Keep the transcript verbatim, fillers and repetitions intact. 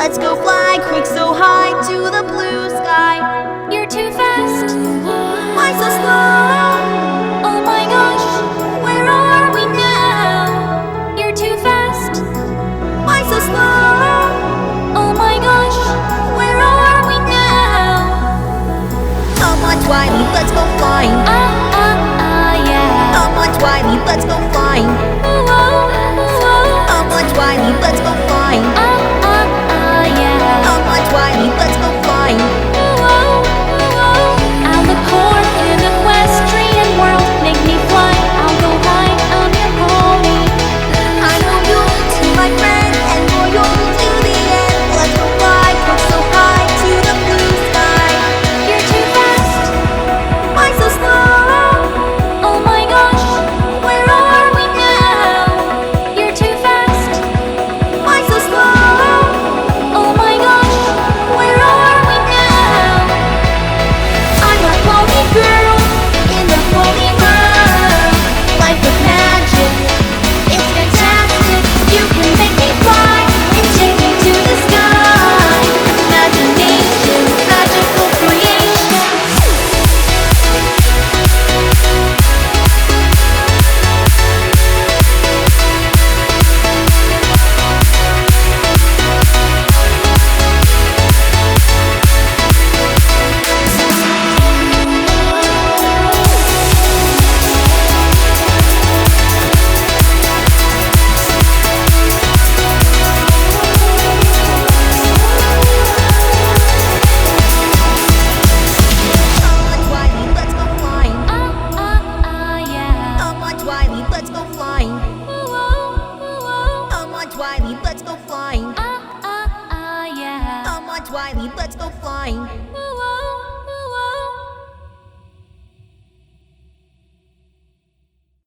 let's go fly quick so high to the blue sky. You're too fast. Why so slow? Oh my gosh, where are we now? You're too fast. Why so slow? Oh my gosh, where are we now? Come on, Twilight, let's go flying. Ah, ah, ah, yeah. Come on, Twilight, let's go flying. Ooh, oh, ooh, oh. Come on, Twilight, let's go flying. Ah, ah, ah, yeah. Come on, Twilight, let's go flying. Ooh, oh, ooh, oh. Alicorn in equestrian world, make me fly. I'll go ride on your pony. I know you'll be my friend and loyal to the end. Let's go fly quick so high to the blue sky. You're too fast. Why so slow? Oh my gosh, where are we now? You're too fast. Why so slow? Oh my gosh, where are we now? I'm a pony girl in the pony world. Life is magic, it's fantastic. You can make me fly and take me to the sky. Imagination, magical creation. Come on, Twilight, let's go flying. Ah, ah, ah, yeah. Come on, Twilight, let's go flying. Ooh, oh, ooh, oh. Come on, Twilight, let's go flying. Ah, ah, ah, yeah. Come on, Twilight, let's go flying. Ooh,